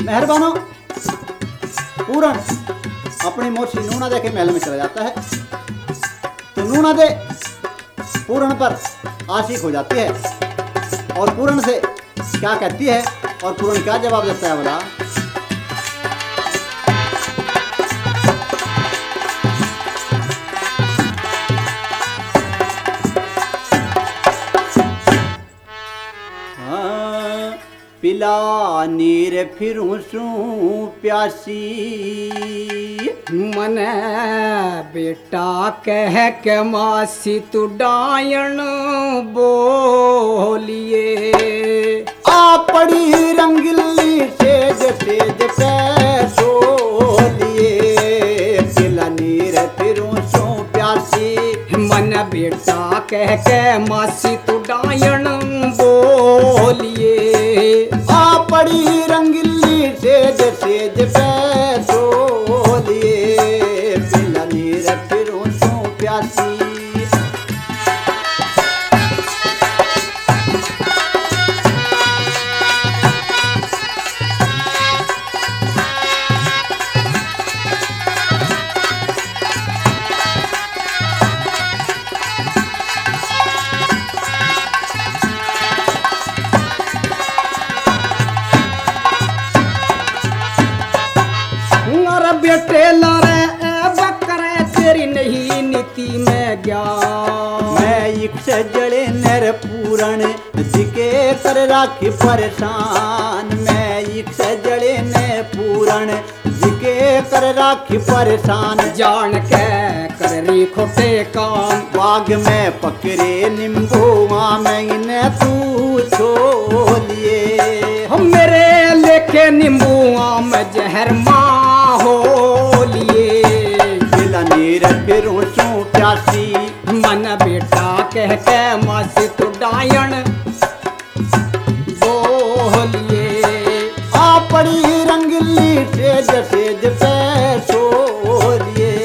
मेहरबानो पूरन अपनी मोशी नूना दे के महल में चला जाता है। तो नूना दे पूरन पर आशिक हो जाती है और पूरन से क्या कहती है और पूरन क्या जवाब देता है बोला, पिला नीर फिरूं सू प्यासी, मन बेटा कह के मासी तू डायन बोलिए, आ पड़ी रंगली सेज सेज पैसोलिए, पिला नीर फिरूं सू प्यासी, मन बेटा कह के मासी तू डायन बोलिए, पड़ी रंगली सेज सेज पैसोलिए, पिला नीर फिरूं सू प्यासी। बेटे लरे बकरे तेरी नहीं नीति में गया, मैं इक्ष जड़े नर पूरण जिके कर राखी परेशान, मैं इक्ष जड़े न पूरण जिके कर राखी परेशान, जान के कर री खोटे काम, बाग में पकड़े नींबुआ में इन्हें तू छोलिए, हम मेरे लेके नींबुआ में जहर माँ हो लिए, पिला नीर फिरूं सू प्यासी, मन बेटा कह के मासी तू डायन बोलिए, आ पड़ी रंगली सेज सेज पैसोलिए,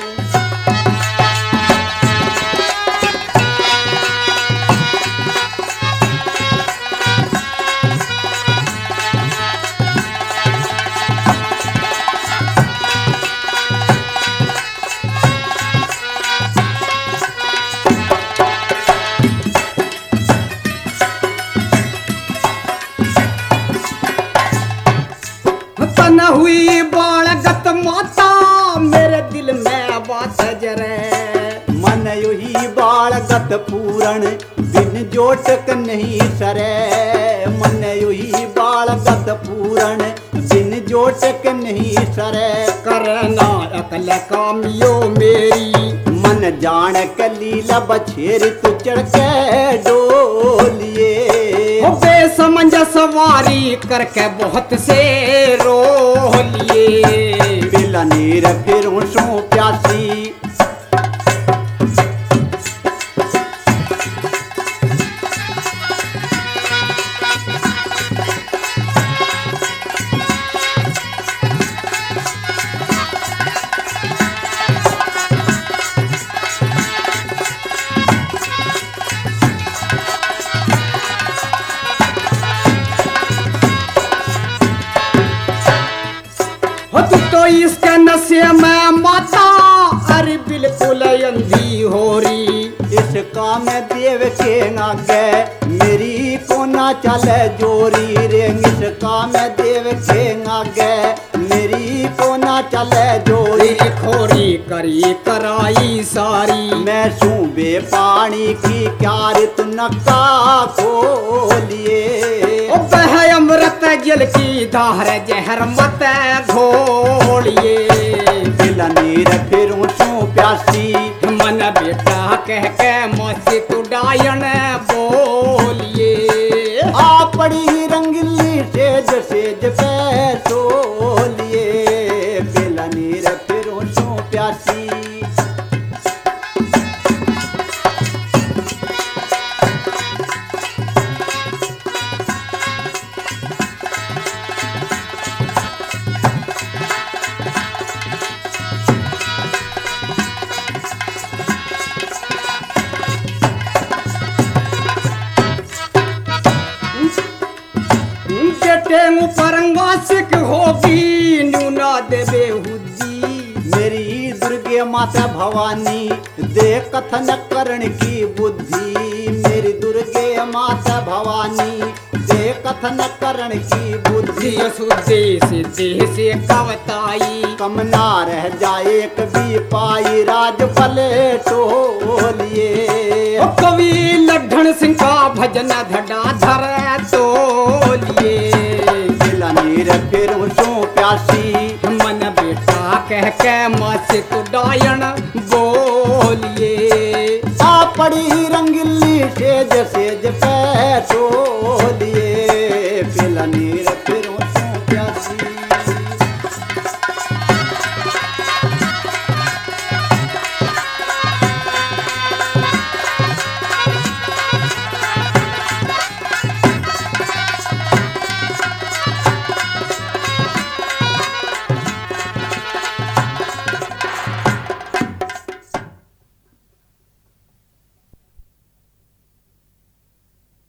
तन हुई बालगत माता मेरे दिल में बात जरे, मन युही बालगत पूरण बिन जोटक नहीं सरे, मन युही बालगत पूरण बिन जोटक नहीं सरे, करना अकल कामियो मेरी, मन जान कलीला बछेर तू चढ़ के डोलिए, बेसमंज सवारी करके बहुत से रोलिए, पिला नीर फिरूं सू प्यासी, तो इसके नशे में माता अरे बिल्कुल अंधी हो रही, इस काम देव के आगे मेरी को ना चले जोरी रे, इस काम देव के आगे मेरी को ना चले जोरी, खोरी करी कराई सारी, मैं सूबे पानी की क्यार तू नक्का खोलिए, बह अमृत जल की धार जहर मत घोलिए, पिला नीर फिरूं सू प्यासी, मन बेटा कह के मासी तू डायन बोलिए, आ पड़ी रंगली सेज सेज पैसोलिए, पिला नीर फिरूं सू प्यासी। बेटे परंगा सिख होगी न्यूना देवे हुदी। मेरी दुर्गे माता भवानी दे कथन करण की बुद्धि। मेरी दुर्गे माता भवानी दे कथन करण की बुद्धि। सुदे से देह से कवताई कम ना रह जाए कभी पाई राज पले टोलिए। कवि लड्ढन सिंह का भजन धड़ा धर तोलिए। नीर फिर सो प्यासी मन बेटा कह के माँ से तो डायन बोलिए। आ पड़ी रंगीली सेज सेज पे टोलिए। फिर नीर